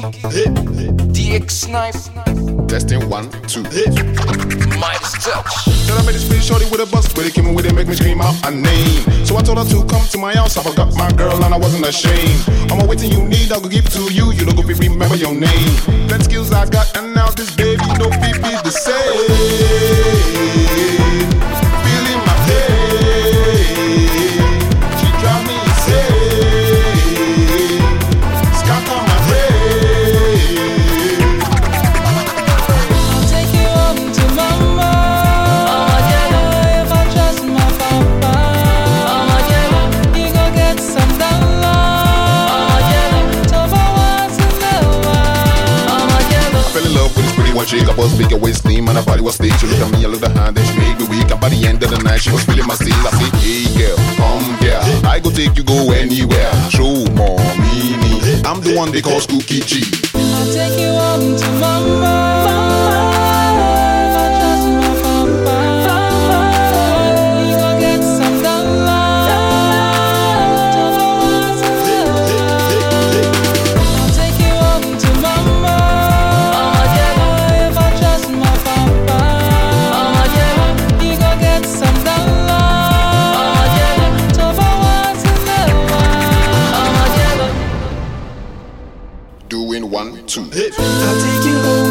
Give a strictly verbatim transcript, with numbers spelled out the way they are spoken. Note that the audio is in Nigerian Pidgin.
D X Snipe. Testing one, two. Midas Touch. Said I made this pretty shorty with a bust, but it came in with it, make me scream out a name. So I told her to come to my house, I forgot my girl and I wasn't ashamed. I'm waiting you need, I'll go give it to you, you don't go remember your name. That skills I got, and now this baby don't be be the same. Feeling my pain, she drive me insane. Scatter my brain. One shake, I was big, and waist slim, and her body was thick. She looked at me, I looked at her, then she made me weak. And by the end of the night, she was feeling my steel. I said, hey girl, come girl, I go take you, go anywhere. Show more meaning. I'm the one they call Skooky G. I'll take you home to mama. Doing one, two. I'll take you home.